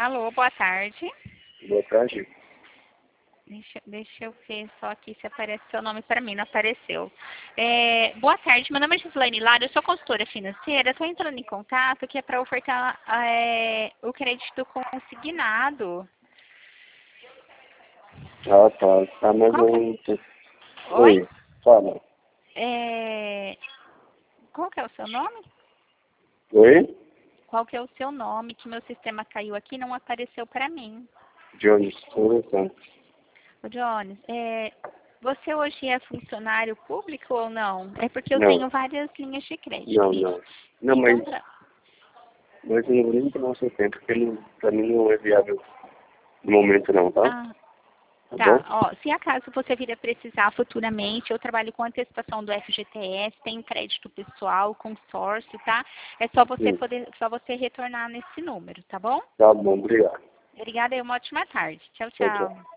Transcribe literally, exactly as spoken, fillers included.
Alô, boa tarde. Boa tarde. Deixa, deixa eu ver só aqui se aparece seu nome para mim, não apareceu. É, boa tarde, meu nome é Gislaine Lara, eu sou consultora financeira, estou entrando em contato que é para ofertar é, o crédito consignado. Ah, tá. Tá, mas Qual que é? não... Oi? Oi, fala. É, qual que é o seu nome? Oi? Qual que é o seu nome? Que meu sistema caiu aqui e não apareceu para mim. Jones, conversando. Ô, Jones, é, você hoje é funcionário público ou não? É porque eu Não, tenho várias linhas de crédito. não, Isso. não. Não, mas, Então, pra... mas eu não vou nem tomar seu tempo, porque não, pra mim não é viável no momento não, tá? ah, Tá bom? tá. Ó, se acaso você vir a precisar futuramente, eu trabalho com antecipação do F G T S, tenho crédito pessoal, consórcio, tá? É só você Sim. poder, só você retornar nesse número, tá bom? Tá bom, obrigado. Obrigada e uma ótima tarde. Tchau, Tchau, tchau. tchau.